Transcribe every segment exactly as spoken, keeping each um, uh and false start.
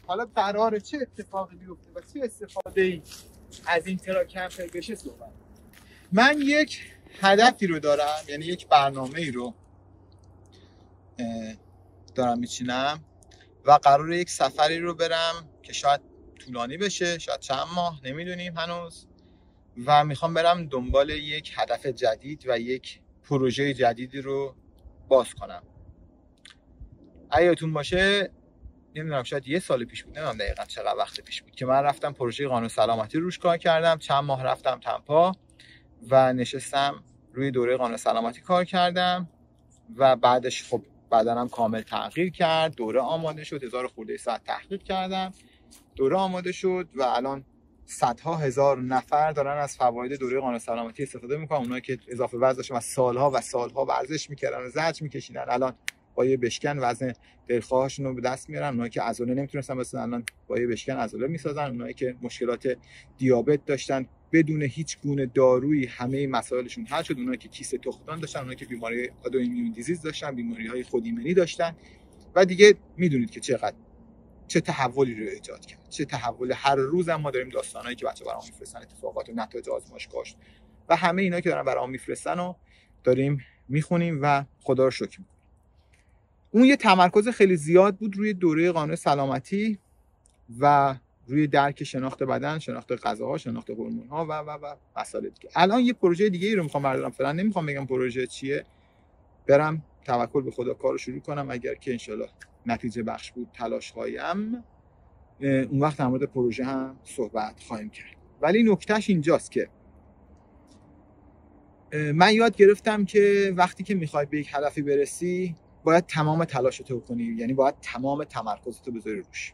حالا قراره چه اتفاقی بیفته و چه استفاده‌ای از این تراکمپر بشه صحبت. من یک هدفی رو دارم، یعنی یک برنامه‌ای رو دارم میچینم و قراره یک سفری رو برم که شاید طولانی بشه، شاید چند ماه، نمیدونیم هنوز، و میخوام برم دنبال یک هدف جدید و یک پروژه جدیدی رو باز کنم. اگه یادتون باشه نمیدونم شاید یه سال پیش بود، نمیدونم دقیقاً چقدر وقت پیش بود که من رفتم پروژه قانون سلامتی روش کار کردم. چند ماه رفتم تمپا و نشستم روی دوره قانون سلامتی کار کردم و بعدش خب بدنم کامل تغییر کرد، دوره آماده شد، هزار خورده ساعت تحقیق کردم، دوره آماده شد و الان صدها هزار نفر دارن از فواید دوره قانون سلامتی استفاده میکنن. اونایی که اضافه وزن داشتن و سالها و سالها ورزش میکردن و زجر میکشیدن الان با یه بشکن وزن دلخواهشون رو به دست میارن. اونایی که عضله نمیتونستن مثلا الان با یه بشکن عضله میسازن. اونایی که مشکلات دیابت داشتن بدون هیچ گونه دارویی همه مسائلشون حل شد. اونایی که کیسه تخمدان داشتن، اونایی که بیماری ادوایمون دیزیز داشتن، بیماری‌های خودایمنی داشتن و دیگه میدونید که چقدر چه تحولی رو ایجاد کرد، چه تحول. هر روز هم ما داریم داستانایی که بچه‌ها برام میفرستن، اتفاقات و نتایج آزمایشگاهاش و همه اینا که دارن برام میفرستن و داریم میخونیم و خدا رو شکر میکنیم. اون یه تمرکز خیلی زیاد بود روی دوره قانون سلامتی و روی درک شناخت بدن، شناخت غذاها، شناخت هورمون‌ها و و و مسائل دیگه. الان یه پروژه دیگه ای رو میخوام بردارم، فعلا نمیخوام بگم پروژه چیه، برم توکل به خدا کارو شروع کنم. اگر که انشالله نتیجه بخش بود تلاش هایم، اون وقت در مورد پروژه هم صحبت خواهیم کرد. ولی نکتهش اینجاست که من یاد گرفتم که وقتی که میخوای به یک هدفی برسی باید تمام تلاشتو کنی، یعنی باید تمام تمرکزتو بذاری روش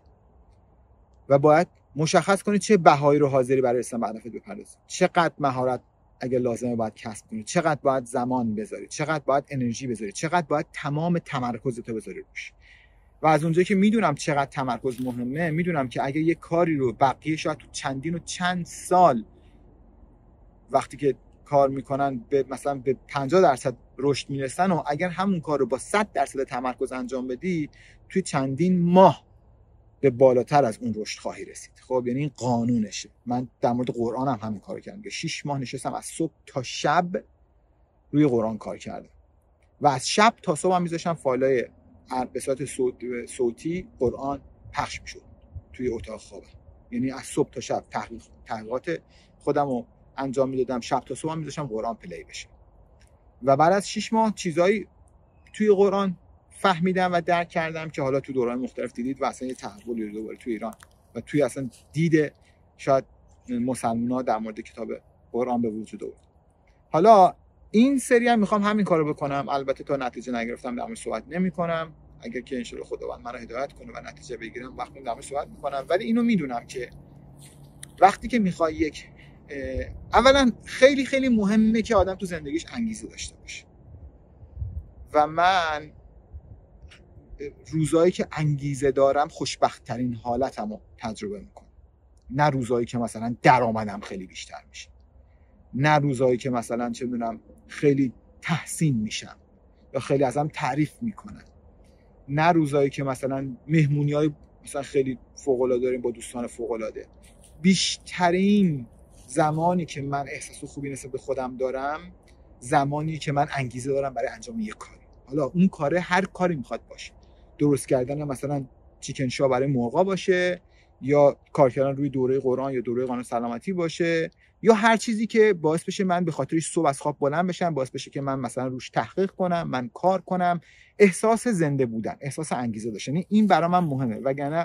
و باید مشخص کنی چه بهایی رو حاضری برای رسیدن به هدفت بپردازی، چقدر مهارت اگه لازمه باید کسب کنی، چقدر باید زمان بذاری، چقدر باید انرژی بذاری، چقدر باید تمام تمرکزتو بذاری روش. و از اونجایی که میدونم چقدر تمرکز مهمه، میدونم که اگه یه کاری رو بقیه شاید تو چندین و چند سال وقتی که کار میکنن به مثلا به پنجاه درصد رشد میرسن و اگر همون کار رو با صد درصد تمرکز انجام بدی توی چندین ماه به بالاتر از اون رشد خواهی رسید. خب یعنی این قانونشه. من در مورد قرآن هم همین کارو کردم که شش ماه نشستم از صبح تا شب روی قرآن کار کردم و از شب تا صبح هم میذاشتم فایلای به صورت صوت صوتی قرآن پخش میشد توی اتاق خوابم. یعنی از صبح تا شب تحقیق تحقیقات خودم رو انجام میدادم، شب تا صبح هم میذاشتم قرآن پلی بشه و بعد از شش ماه چیزایی توی قرآن فهمیدم و درک کردم که حالا تو دوران مختلف دیدید و اصلا یه تحولی رو دوباره توی ایران و توی اصلا دید شاید مسلمان‌ها در مورد کتاب قرآن به وجود آورد. حالا این سری هم میخوام همین کارو بکنم. البته تا نتیجه نگرفتم در موردش صحبت نمی‌کنم. اگر که ان شاء الله خداوند منو هدایت کنه و نتیجه بگیرم وقتی در موردش صحبت می‌کنم. ولی اینو میدونم که وقتی که میخوای یک اولا خیلی خیلی مهمه که آدم تو زندگیش انگیزه داشته باشه و من روزایی که انگیزه دارم خوشبخت ترین حالتمو تجربه میکنم. نه روزایی که مثلا درآمدم خیلی بیشتر میشه، نه روزایی که مثلا چه میدونم خیلی تحسین میشم یا خیلی ازم تعریف میکنن، نه روزایی که مثلا مهمونیای مثلا خیلی فوق العاده داریم با دوستان فوق العاده. بیشترین زمانی که من احساس خوبی نسبت به خودم دارم زمانی که من انگیزه دارم برای انجام یک کاری. حالا اون کاره هر کاری میخواد باشه، درست کردن مثلا چیکن شا برای مرغا باشه یا کار کردن روی دوره قرآن یا دوره قانون سلامتی باشه یا هر چیزی که باعث بشه من به خاطرش صبح از خواب بلند بشم، باعث بشه که من مثلا روش تحقیق کنم، من کار کنم، احساس زنده بودن، احساس انگیزه داشتن. یعنی این برای من مهمه. وگرنه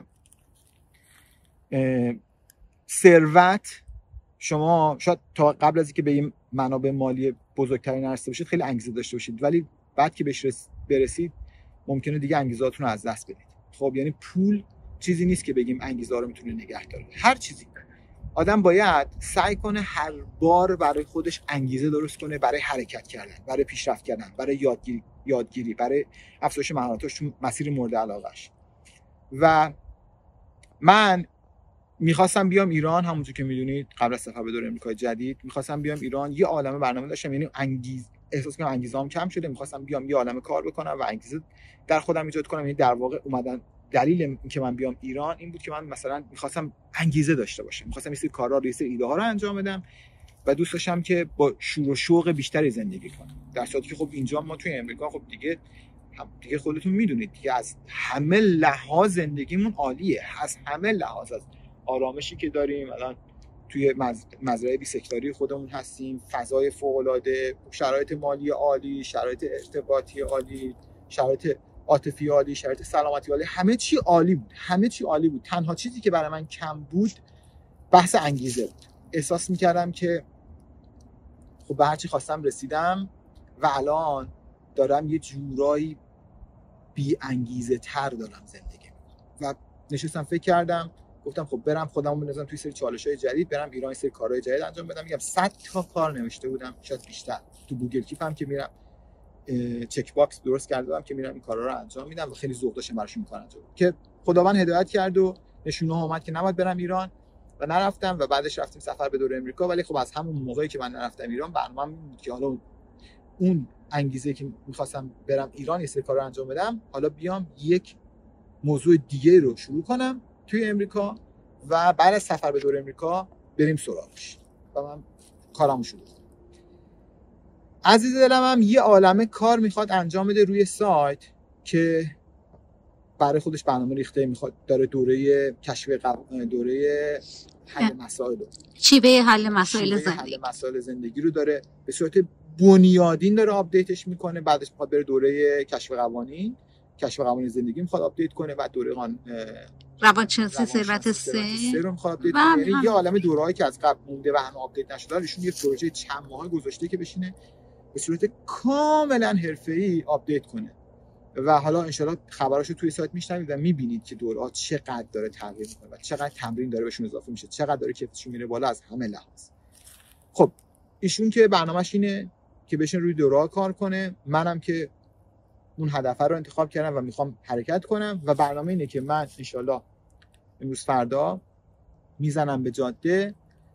ثروت شما شاید تا قبل از اینکه به این منابع مالی بزرگتری نرسیده باشید خیلی انگیزه داشته باشید، ولی بعد که بهش برسید ممکنه دیگه انگیزه‌هاتون رو از دست بدید. خب یعنی پول چیزی نیست که بگیم انگیزه رو میتونه نگه داره. هر چیزی آدم باید سعی کنه هر بار برای خودش انگیزه درست کنه برای حرکت کردن، برای پیشرفت کردن، برای یادگیری یادگیری برای افزایش مهارتاش تو مسیر مورد علاقه‌اش. و من میخواستم بیام ایران، همونجور که میدونید قبل از سفر به دور امریکای جدید میخواستم بیام ایران. یه عالمه برنامه داشتم، یعنی انگیز احساس کنم انگیزه‌ام کم شده، میخواستم بیام یه عالمه کار بکنم و انگیزه در خودم ایجاد کنم. یعنی در واقع اومدن دلیل اینکه من بیام ایران این بود که من مثلا می‌خواستم انگیزه داشته باشم، می‌خواستم یه سری کارا رو، یه سری ایده ها رو انجام بدم و دوست داشتم که با شور و شوق بیشتری زندگی کنم. در صورتی که خب اینجا ما توی امریکا خب دیگه دیگه خودتون میدونید دیگه از همه لحاظ زندگیمون عالیه، از همه لحاظ، از آرامشی که داریم، الان توی مزرعه بیست هکتاری خودمون هستیم، فضای فوق‌العاده، شرایط مالی عالی، شرایط ارتباطی عالی، شرایط عاطفی عالی، شرایط سلامتی عالی، همه چی عالی بود، همه چی عالی بود. تنها چیزی که برای من کم بود بحث انگیزه بود. احساس می‌کردم که خب به هر چی خواستم رسیدم و الان دارم یه جورایی بی انگیزه تر دارم زندگی و نشستم فکر کردم، گفتم خب برم خودمو بندازم توی سری چالش‌های جدید، برم ایران سری کارهای جدید انجام بدم. میگم صد تا کار نوشته بودم، شاید بیشتر. تو گوگل کیپ هم که میرم چک باکس درست کرده بودم که میرم این کارا رو انجام میدم و خیلی ذوق داشتم براشون کار انجام بدم که خداوند هدایت کرد و نشونه ها اومد که نباید برم ایران و نرفتم و بعدش رفتیم سفر به دور امریکا. ولی خب از همون موقعی که من نرفتم ایران برنامه‌ام این بود که حالا اون انگیزه که می‌خواستم برم ایران یه سری کارا انجام بدم، حالا بیام یک موضوع دیگه رو شروع کنم توی امریکا و بعد از سفر به دور امریکا بریم سراغش و من کارامو شروع کنم. عزیز دلم هم یه عالمه کار میخواد انجام بده روی سایت که برای خودش برنامه ریخته، میخواد داره دوره کشف قو... دوره حل مسائل رو شیوه حل مسائل زندگی حل مسائل زندگی رو داره به صورت بنیادین داره آپدیتش میکنه. بعدش میخواد بره دوره کشف قوانین کشف قوانین زندگی میخواد آپدیت کنه و دوره قان... روانشناسی ثروت سه رو میخواد آپدیت کنه. یعنی یه عالمه دورهایی که از قبل مونده و هم آپدیت نشده ایشون یه پروژه چند ماهه گذاشته که بشینه به صورت کاملا حرفه‌ای آپدیت کنه و حالا ان شاءالله خبراشو توی سایت میشنوید و میبینید که دوره‌ها چقدر داره تغییر میکنه و چقدر تمرین داره بهشون اضافه میشه، چقدر داره کیفیتشون میره بالا از همه لحاظ. خب ایشون که برنامه‌اش اینه که بشین روی دوره‌ها کار کنه، منم که اون هدف رو انتخاب کردم و میخوام حرکت کنم و برنامه اینه که من ان شاءالله امروز فردا میزنم به جاده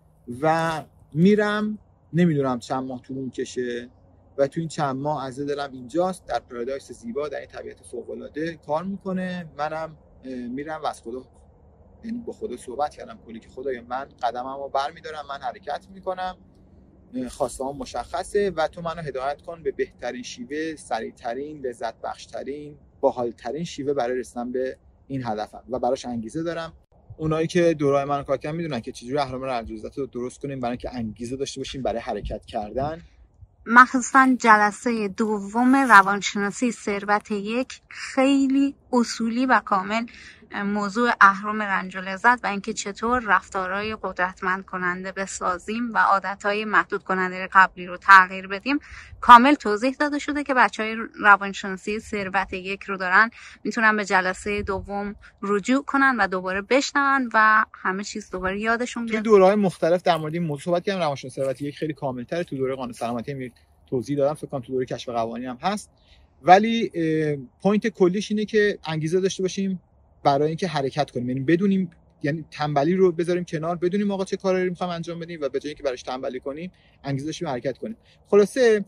و میرم، نمیدونم چند ماه طول میکشه و تو این چند ماه از دلم اینجاست در پارادایس زیبا در این طبیعت فوق‌العاده کار میکنه. منم میرم و از خدا، یعنی با خدا صحبت کردم کلی که خدایا من قدممو برمیدارم، من حرکت میکنم، خواسته ها مشخصه و تو منو هدایت کن به بهترین شیوه، سریعترین، لذت بخشترین، باحالترین شیوه برای رسیدن به این هدفم و براش انگیزه دارم. اونایی که دورای منو کار کردن میدونن که چجوری اهرام رنج‌اللذت رو درست کنیم برای اینکه انگیزه داشته باشیم برای حرکت کردن. مخصوصا جلسه دوم روانشناسی ثروت یک خیلی اصولی و کامل موضوع اهرم رنج و لذت و اینکه چطور رفتارهای قدرتمند کننده بسازیم و عادتهای محدود کننده قبلی رو تغییر بدیم کامل توضیح داده شده که بچهای روانشناسی ثروت یک رو دارن میتونن به جلسه دوم رجوع کنن و دوباره بشنون و همه چیز دوباره یادشون بیاد. تو دوره‌های مختلف در مورد این موضوع صحبت کردم. روانشناسی ثروت یک خیلی کامل‌تره، تو دوره قانون سلامتی می توضیح دادم، فکر کنم تو دوره کشف قوانین هم هست. ولی پوینت کلیش اینه که انگیزه داشته باشیم برای اینکه حرکت کنیم، یعنی بدونیم، یعنی تنبلی رو بذاریم کنار، بدونیم آقا چه کاری رو می‌خوایم انجام بدیم و به جای اینکه براش تنبلی کنیم انگیزه داشته باشیم حرکت کنیم. خلاصه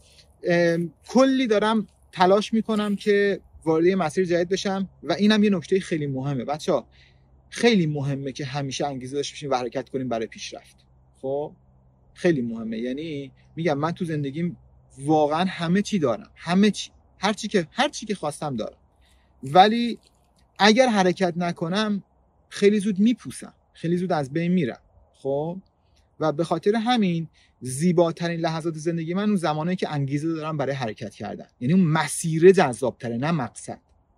کلی دارم تلاش میکنم که وارد مسیر جدید بشم و اینم یه نکته خیلی مهمه بچه‌ها، خیلی مهمه که همیشه انگیزه داشته باشیم و حرکت کنیم برای پیشرفت. خب خیلی مهمه، یعنی میگم من تو زندگیم واقعا همه چی دارم، همه چی، هر چی که هر چی که خواستم دارم، ولی اگر حرکت نکنم خیلی زود میپوسم، خیلی زود از بین میرم. خب و به خاطر همین زیباترین لحظات زندگی من اون زمانه که انگیزه دارم برای حرکت کردن، یعنی اون مسیر جذابتره نه مقصد.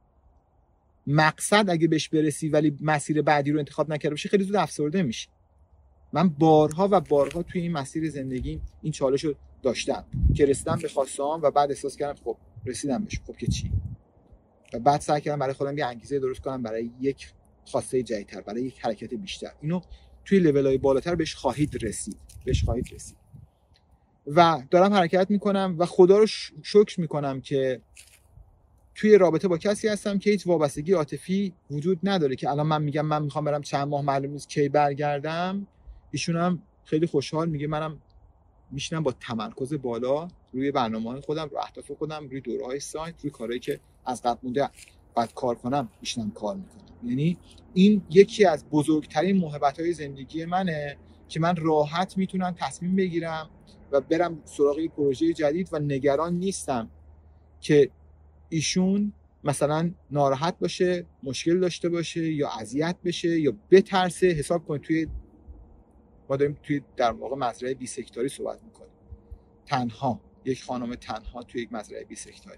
مقصد اگه بهش برسی ولی مسیر بعدی رو انتخاب نکرده باشی خیلی زود افسرده میشی. من بارها و بارها توی این مسیر زندگی این چالش رو داشتم که رسیدم به خواسته‌ام و بعد احساس کردم خب رسیدم بهش، خب که چی؟ و بعد سعی کردم برای خودم یه انگیزه درست کنم برای یک خواسته جدیدتر، برای یک حرکت بیشتر. اینو توی لول‌های بالاتر بهش خواهید رسید، بهش خواهید رسید. و دارم حرکت میکنم و خدا رو شکر میکنم که توی رابطه با کسی هستم که هیچ وابستگی عاطفی وجود نداره که الان من میگم من میخوام برم چند ماه معلوم نیست کی برگردم، ایشون هم خیلی خوشحال میگه منم میشینم با تمرکز بالا روی برنامه‌های خودم، روی اهداف خودم، روی دوره‌های سایت، روی کارهایی که از قبل مونده بعد کار کنم میشنم کار میکنم. یعنی این یکی از بزرگترین موهبت‌های زندگی منه که من راحت میتونم تصمیم بگیرم و برم سراغ یک پروژه جدید و نگران نیستم که ایشون مثلا ناراحت باشه، مشکل داشته باشه یا اذیت بشه یا بترسه. حساب کن توی ما داریم توی در واقع مزرعه بیست هکتاری صحبت میکنیم، تنها یک خانم تنها توی یک مزرعه بیست هکتاری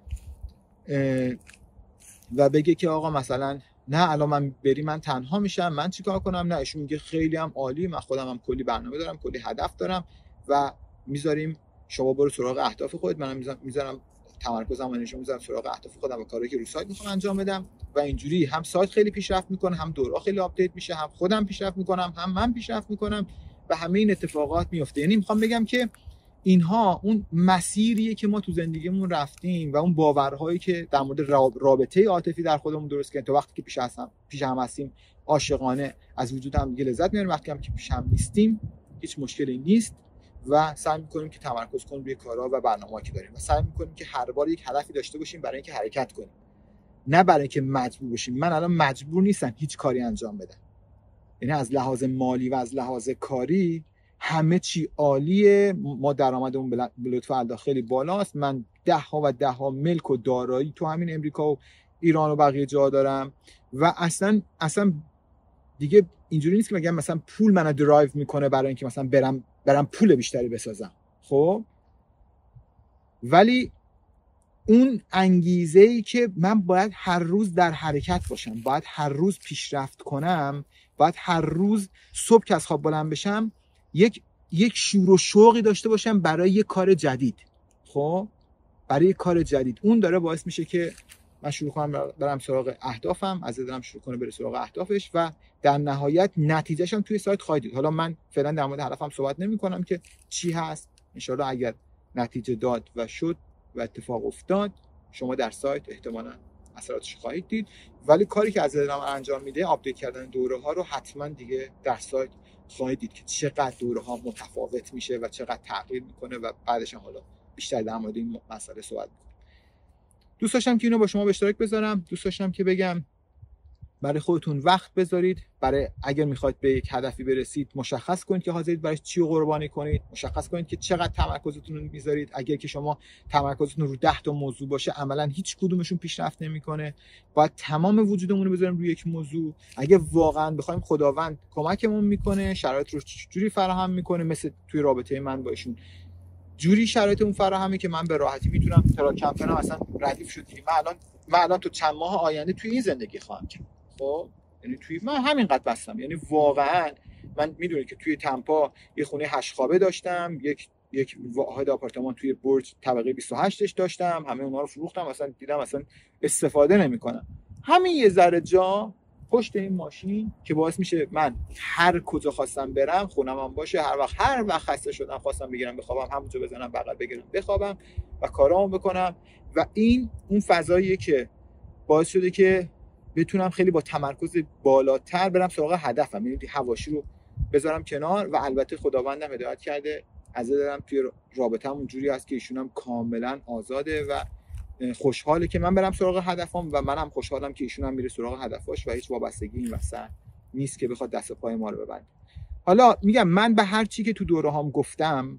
و بگه که آقا مثلا نه الان من بری من تنها میشم، من چیکار کنم؟ نه، ایشون میگه خیلی هم عالی، من خودم هم کلی برنامه دارم، کلی هدف دارم و میذاریم شما برو سراغ اهداف خودت، منم میذارم تمرکزم و انرژیمو میذارم سراغ اهداف خودم و کاری که رو سایت میخوام انجام بدم و اینجوری هم سایت خیلی پیشرفت میکنه، هم دورا خیلی آپدیت میشه، هم خودم پیشرفت میکنم، هم من پیشرفت میکنم و همه این اتفاقات میفته. یعنی میخوام بگم که اینها اون مسیریه که ما تو زندگیمون رفتیم و اون باورهایی که در مورد رابطه عاطفی در خودمون درست کردیم تا وقتی که پیش هستم پیش هم هستیم عاشقانه از وجود هم دیگه لذت میبریم، وقتی هم که پیش هم نیستیم هیچ مشکلی نیست و سعی میکنیم که تمرکز کنیم روی کارها و برنامه‌ای که داریم و سعی میکنیم که هر بار یک هدفی داشته باشیم برای اینکه حرکت کنیم، نه برای اینکه مجبور بشیم. من الان مجبور نیستم هیچ کاری انجام بدم، یعنی از لحاظ مالی و از لحاظ کاری همه چی عالیه، ما درآمدمون به لطف الله خیلی بالاست، من ده ها و ده ها ملک و دارایی تو همین امریکا و ایران و بقیه جا دارم و اصلا اصلا دیگه اینجوری نیست که بگم مثلا پول منو درایو میکنه برای اینکه مثلا برم برم پول بیشتری بسازم. خب ولی اون انگیزه‌ای که من باید هر روز در حرکت باشم، باید هر روز پیشرفت کنم، باید هر روز صبح که از خواب بلند بشم یک یک شور و شوقی داشته باشم برای یک کار جدید. خب برای یک کار جدید اون داره باعث میشه که من شروع کنم برم سراغ اهدافم، از دلم شروع کنه بره سراغ اهدافش و در نهایت نتیجهش هم توی سایت خواهید دید. حالا من فعلا در مورد هدفم صحبت نمی کنم که چی هست، ان شاءالله اگر نتیجه داد و شد و اتفاق افتاد شما در سایت احتمالاً اثراتش خواهید دید، ولی کاری که از دلم انجام میده آپدیت کردن دوره ها رو حتما دیگه در سایت خواهید دید که چقدر دوره ها متفاوت میشه و چقدر تغییر میکنه و بعدش هم حالا بیشتر در مورد این مسئله صحبت میکنم. دوست داشتم که اینو با شما به اشتراک بذارم، دوست داشتم که بگم برای خودتون وقت بذارید، برای اگر میخواید به یک هدفی برسید مشخص کنید که حاضرید برای چی قربانی کنید، مشخص کنید که چقدر تمرکزتون رو میذارید. اگر که شما تمرکزتون رو ده تا موضوع باشه عملا هیچ کدومشون پیشرفت نمیکنه، باید تمام وجودمون رو بذاریم روی یک موضوع. اگه واقعا بخوایم خداوند کمکمون میکنه، شرایط رو جوری فراهم میکنه، مثل توی رابطه من با ایشون جوری شرایط اون فراهمه که من به راحتی میتونم تراکم کنم اصلا ردیف شد دیگه. من الان من الان تو چند ماه آینده توی این زندگی خواهم کرد. خب یعنی توی من همینقدر بستم، یعنی واقعا من میدونم که توی تمپا یه خونه هشت خوابه داشتم، یک یک واحد آپارتمان توی برج طبقه بیست و هشتش داشتم، همه اونها رو فروختم، اصلا دیدم اصلا استفاده نمیکنم. همین یه ذره جا پشت این ماشین که باعث میشه من هر کجا خواستم برم خونم هم باشه، هر وقت هر وقت خسته شدم خواستم بگیرم بخوابم همونجا بزنم بغل بگیرم بخوابم و کارامو بکنم و این اون فضاییه که باعث شده که بتونم خیلی با تمرکز بالاتر برم سراغ هدفم، یعنی حواشی رو بذارم کنار و البته خداوندم هدایت کرده از دلم توی رابطه‌مون اونجوری هست که ایشون هم کاملا آزاده و خوشحاله که من برم سراغ هدفم و منم خوشحالم که ایشون هم میره سراغ هدفاش و هیچ وابستگی این وسط نیست که بخواد دست و پای ما رو ببنده. حالا میگم من به هر چی که تو دوره‌هام گفتم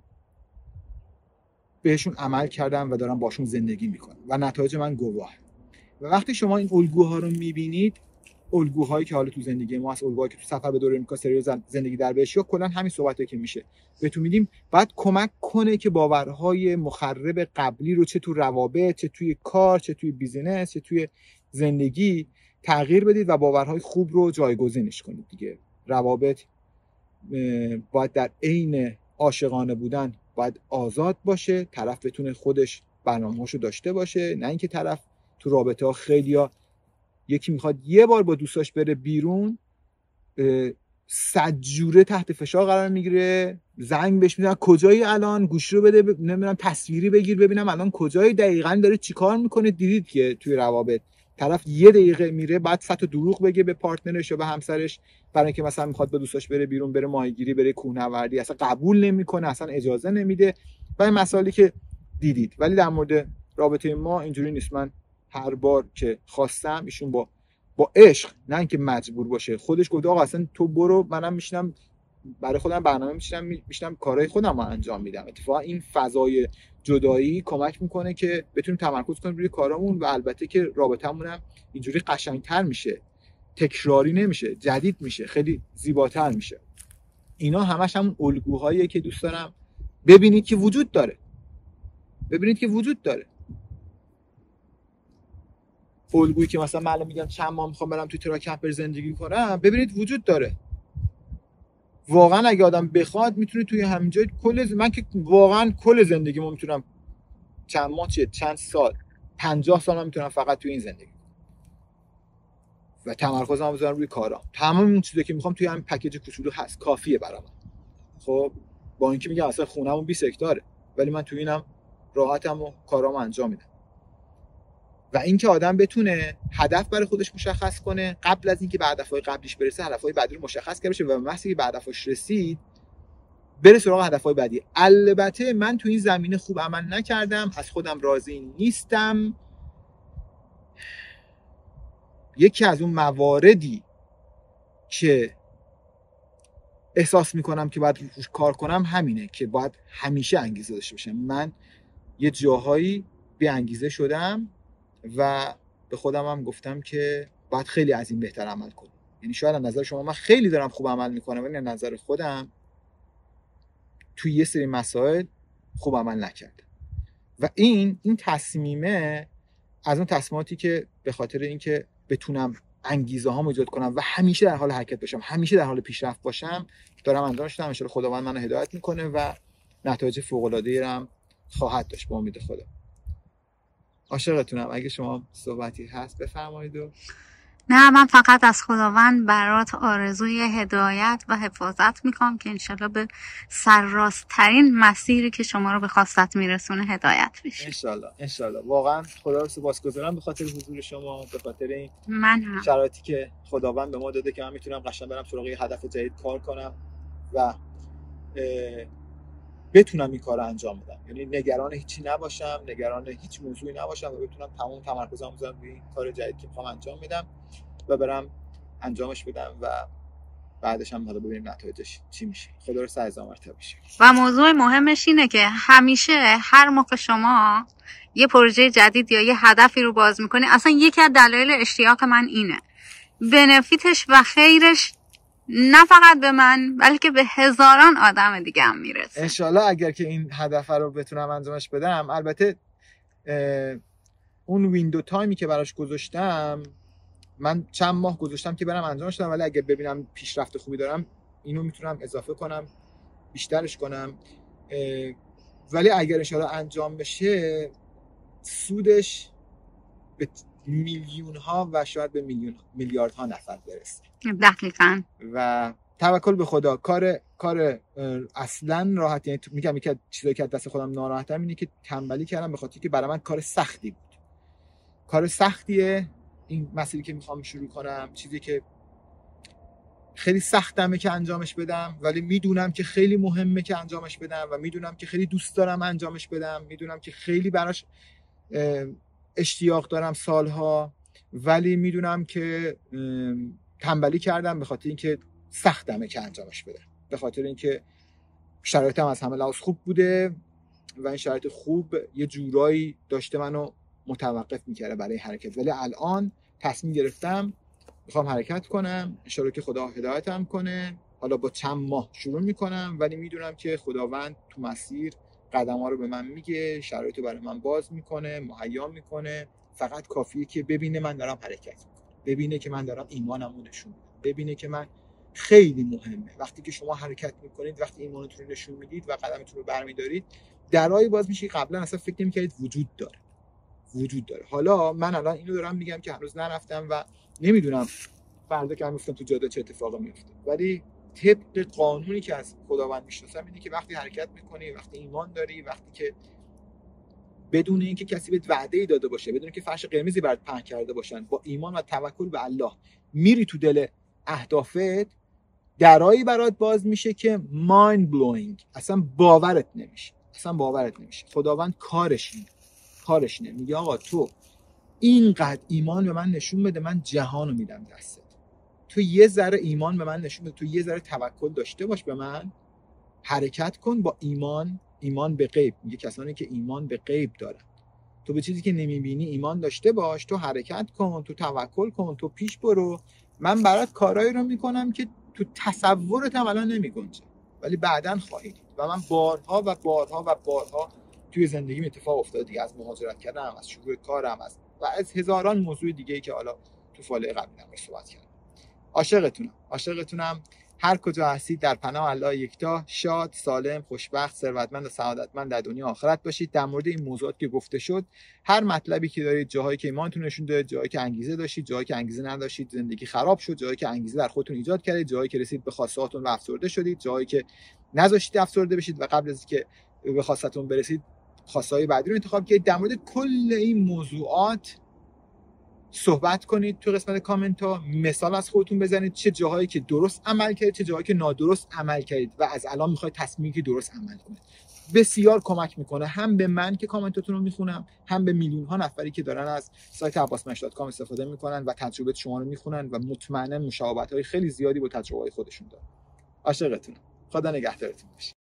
بهشون عمل کردم و دارم باشون زندگی میکنم و نتایج من گواهه. و وقتی شما این الگوها رو میبینید، الگوهایی که حالا تو زندگی ما هست، الگوهایی که تو سفر به دور امریکا سریال زندگی در بهش یا کلا همین صحبتایی که میشه بهتون میدیم، باید کمک کنه که باورهای مخرب قبلی رو چه تو روابط، چه توی کار، چه توی بیزینس، چه توی زندگی تغییر بدید و باورهای خوب رو جایگزینش کنید دیگه. روابط باید در عین عاشقانه بودن باید آزاد باشه، طرف بتونه خودش برنامه‌هاشو داشته باشه، نه اینکه طرف تو رابطه ها خیلیا یکی میخواد یه بار با دوستاش بره بیرون صد جوره تحت فشار قرار میگیره، زنگ بهش میزنن کجایی الان، گوشی رو بده ب... نمیدونم تصویری بگیر ببینم الان کجایی، دقیقاً داره چیکار میکنه. دیدید که توی روابط طرف یه دقیقه میره بعد صد تا دروغ بگه به پارتنرش یا به همسرش برای اینکه مثلا میخواد با دوستاش بره بیرون، بره ماهیگیری، بره کوهنوردی، اصلا قبول نمیکنه، اصلا اجازه نمیده و این مسائلی که دیدید. ولی در مورد رابطه ما اینجوری نیست. من هر بار که خواستم ایشون با با عشق، نه اینکه مجبور باشه، خودش گفت آقا اصلا تو برو، منم میشینم برای خودم برنامه میشینم میشینم کارهای خودم رو انجام میدم. اتفاقا این فضای جدایی کمک میکنه که بتونیم تمرکز کنیم روی کارامون و البته که رابطمون هم اینجوری قشنگتر میشه، تکراری نمیشه، جدید میشه، خیلی زیباتر میشه. اینا همش همون الگوهاییه که دوست دارم ببینید که وجود داره. ببینید که وجود داره. الگویی که مثلا من میگم چند ماه میخوام برم توی تراک کمپر زندگی کنم، ببینید وجود داره. واقعا اگه آدم بخواد میتونه توی همین جای کل ز... من که واقعا کل زندگیمو میتونم چند ماه چه چند سال پنجاه سال هم میتونم فقط توی این زندگی و تمرکزم بذارم روی کارام. تمام اون چیزایی که میخوام توی همین پکیج کوچولو هست، کافیه برام. خب با اینکه میگم اصلا خونه‌مون بیست هکتاره، ولی من توی اینم راحتم و کارامو انجام میدم. و اینکه آدم بتونه هدف برای خودش مشخص کنه، قبل از اینکه به هدف‌های قبلیش برسه هدف‌های بعدی رو مشخص کرده باشه و وقتی که به هدفش رسید بره سراغ هدف‌های بعدی. البته من تو این زمینه خوب عمل نکردم، از خودم راضی نیستم. یکی از اون مواردی که احساس میکنم که باید روش کار کنم همینه که باید همیشه انگیزه داشته باشم. من یه جاهایی بی انگیزه شدم و به خودم هم گفتم که باید خیلی از این بهتر عمل کنم. یعنی شاید از نظر شما من خیلی دارم خوب عمل میکنم، ولی از نظر خودم توی یه سری مسائل خوب عمل نکردم. و این این تصمیمه از اون تصمیماتی که به خاطر اینکه بتونم انگیزه هامو ایجاد کنم و همیشه در حال حرکت باشم، همیشه در حال پیشرفت باشم، دارم انجامش میدم. ان شاء الله خداوند منو هدایت میکنه و نتایج فوق العاده ای هم خواهد داشت با امید خدا. عاشقتونم. اگه شما صحبتی هست بفرمایید. و نه، من فقط از خداوند برات آرزوی هدایت و حفاظت میکنم که انشالله به سرراستترین مسیری که شما رو به خواستت میرسونه هدایت بشی. انشالله انشالله. واقعا خدا رو سپاسگزارم به خاطر حضور شما، به خاطر این من هم شرایطی که خداوند به ما داده که من میتونم قشنگ برم سراغ یه هدف جدید کار کنم و بتونم این کار رو انجام بدم. یعنی نگران هیچی نباشم، نگران هیچ موضوعی نباشم و بتونم تمام تمرکزم بذارم روی این کار جدید که میخوام انجام بدم و برم انجامش بدم و بعدش هم حالا ببینیم نتایجش چی میشه. خدا رو صد هزار مرتبه بشه. و موضوع مهمش اینه که همیشه هر موقع شما یه پروژه جدید یا یه هدفی رو باز میکنی، اصلا یکی از دلایل اشتیاق من اینه، بنفیتش و خیرش نه فقط به من بلکه به هزاران آدم دیگه هم میرسه. انشالله اگر که این هدف رو بتونم انجامش بدم. البته اون ویندو تایمی که براش گذاشتم، من چند ماه گذاشتم که برم انجامش بدم، ولی اگر ببینم پیشرفت خوبی دارم اینو میتونم اضافه کنم، بیشترش کنم. ولی اگر انشالله انجام بشه سودش به میلیون ها و شاید به میلیون میلیارد ها نفر برسه. دقیقاً. و توکل به خدا. کار کار اصلا راحت، یعنی میگم یکی از چیزایی که از دست خودم ناراحتم اینه که تنبلی کردم، به خاطر که برای من کار سختی بود. کار سختیه این مسیری که میخوام شروع کنم، چیزی که خیلی سختمه که انجامش بدم، ولی میدونم که خیلی مهمه که انجامش بدم و میدونم که خیلی دوست دارم انجامش بدم، میدونم که خیلی براش اشتیاق دارم سالها، ولی میدونم که تنبلی کردم به خاطر اینکه سختمه که انجامش بدم، به خاطر اینکه شرایطم از همه لحاظ خوب بوده و این شرایط خوب یه جورایی داشته منو متوقف میکرده برای حرکت. ولی الان تصمیم گرفتم میخوام حرکت کنم، ان شاءالله که خدا هدایتم کنه. حالا با چند ماه شروع میکنم، ولی میدونم که خداوند تو مسیر قدم‌ها رو به من میگه، شرایط رو برای من باز میکنه، مهیا میکنه. فقط کافیه که ببینه من دارم حرکت میکنم، ببینه که من دارم ایمانمو نشون میدم، ببینه که من خیلی مهمه. وقتی که شما حرکت میکنید، وقتی ایمانتون رو نشون میدید و قدمتون رو برمیدارید، درایی باز میشه قبلا اصلا فکر نمی‌کردید وجود داره. وجود داره. حالا من الان اینو دارم میگم که هنوز نرفتم و نمیدونم فردا که میفتم تو جاده چه اتفاقی میفته، ولی طبق قانونی که از خداوند میشناسم اینه که وقتی حرکت میکنی، وقتی ایمان داری، وقتی که بدون اینکه کسی بهت وعده‌ای داده باشه، بدون اینکه فرش قرمزی برات پهن کرده باشن، با ایمان و توکل به الله میری تو دل اهدافت، درایی برات باز میشه که mind blowing، اصلا باورت نمیشه، اصلا باورت نمیشه. خداوند کارش اینه، کارش اینه. میگه آقا تو اینقدر ایمان به من نشون بده، من جهانو میدم دستت. تو یه ذره ایمان به من نشون بده، تو یه ذره توکل داشته باش به من، حرکت کن با ایمان. ایمان به غیب، میگه کسانی که ایمان به غیب دارن. تو به چیزی که نمیبینی ایمان داشته باش، تو حرکت کن، تو توکل کن، تو پیش برو. من برات کارایی رو میکنم که تو تصورت هم الان نمیگنجه، ولی بعداً خواهی دید. و من بارها و بارها و بارها توی زندگیم اتفاق افتاد دیگه، از مهاجرت کردم، از شروع کارم، از و از هزاران موضوع دیگه‌ای که حالا تو فالای قبلی هم صحبت کردم. عاشقتونم، عاشقتونم. هر کجا هستید در پناه الله یکتا، شاد، سالم، خوشبخت، ثروتمند و سعادتمند در دنیا آخرت باشید. در مورد این موضوعات که گفته شد، هر مطلبی که دارید، جاهایی که ایمانتون نشون داد، جاهایی که انگیزه داشتید، جاهایی که انگیزه نداشتید، زندگی خراب شد، جاهایی که انگیزه در خودتون ایجاد کردید، جاهایی که رسید به خواستهاتون و افسرده شدید، جاهایی که نذاشتید افسرده بشید و قبل از اینکه به خواستتون برسید خواستهای بعدی رو انتخاب کردید. در مورد کل این موضوعات صحبت کنید تو قسمت کامنت ها، مثال از خودتون بزنید، چه جاهایی که درست عمل کردید، چه جاهایی که نادرست عمل کردید و از الان میخواید تصمیمی که درست عمل کنید. بسیار کمک میکنه، هم به من که کامنتاتون رو میخونم، هم به میلیون ها نفری که دارن از سایت عباس مش دات کام استفاده میکنن و تجربه شما رو میخونن و مطمئنا مشابهت های خیلی زیادی با تجربه های خودشون دارن. عاشقتونم. خدا نگهدارتون باشه.